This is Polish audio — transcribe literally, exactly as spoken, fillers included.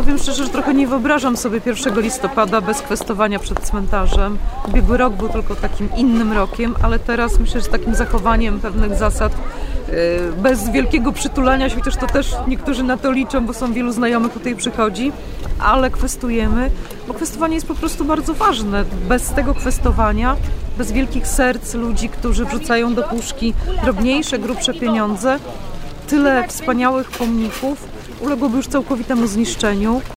powiem szczerze, że trochę nie wyobrażam sobie pierwszego listopada bez kwestowania przed cmentarzem. Ubiegły rok był tylko takim innym rokiem, ale teraz myślę, że z takim zachowaniem pewnych zasad, bez wielkiego przytulania się, chociaż to też niektórzy na to liczą, bo są wielu znajomych tutaj przychodzi, ale kwestujemy, bo kwestowanie jest po prostu bardzo ważne. Bez tego kwestowania, bez wielkich serc ludzi, którzy wrzucają do puszki drobniejsze, grubsze pieniądze, tyle wspaniałych pomników uległoby już całkowitemu zniszczeniu.